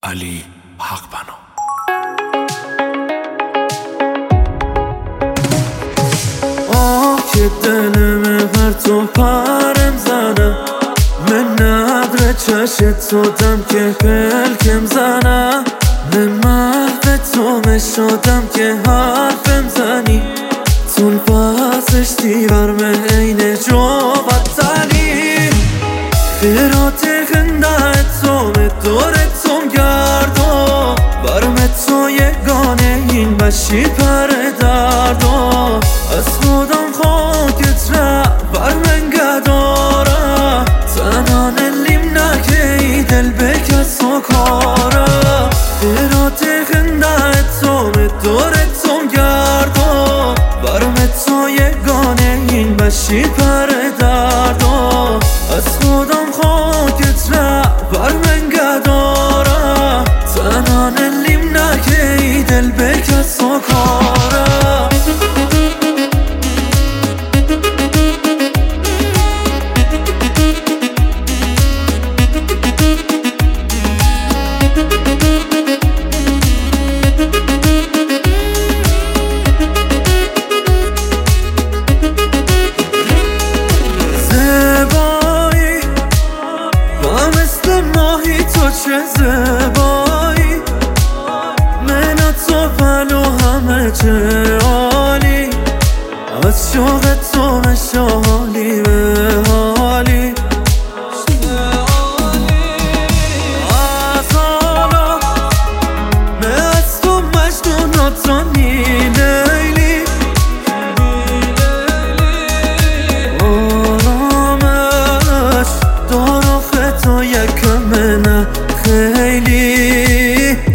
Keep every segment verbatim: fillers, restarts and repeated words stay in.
علی حق بنا. آه که دلم بر تو پرم زنم، من ندر چشت شدم که پلکم زنم، من مرد تو شدم که حرفم زنی، تون پسش دیور من عین جو بطنی، خیرات خنده تو به دورتون گردو، برم تو یگانه این بشی پر دردو، از خودم خاکت را بر من گداره، تنان لیم نکی دل بکس و کاره، خیرات خنده تو به دورتون گردو، برم تو یگانه این بشی پر دردو، از خودم خاکت را بر من گداره، تنان لیم نکی دل بکس و کاره. چه زبایی من تو پلو همه چه عالی، از شوق تو مشالی به حالی، از حالا من از تو مجنون و تو نیلیلی، آرامش داروخ تو یکم منه خیلی،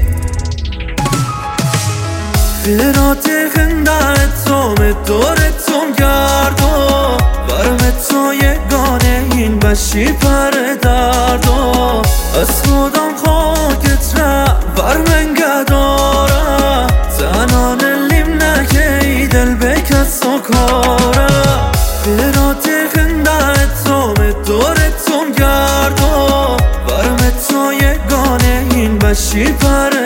خیرات خنده تو به دورتون گردو، برم تو یگانه این بشی پر دردو، از خودم خاکت را بر من گداره، تنان لیم نکی دل بکس و کاره، خیرات خنده تو به دورتون گردو، برم تو یگانه این بشی پر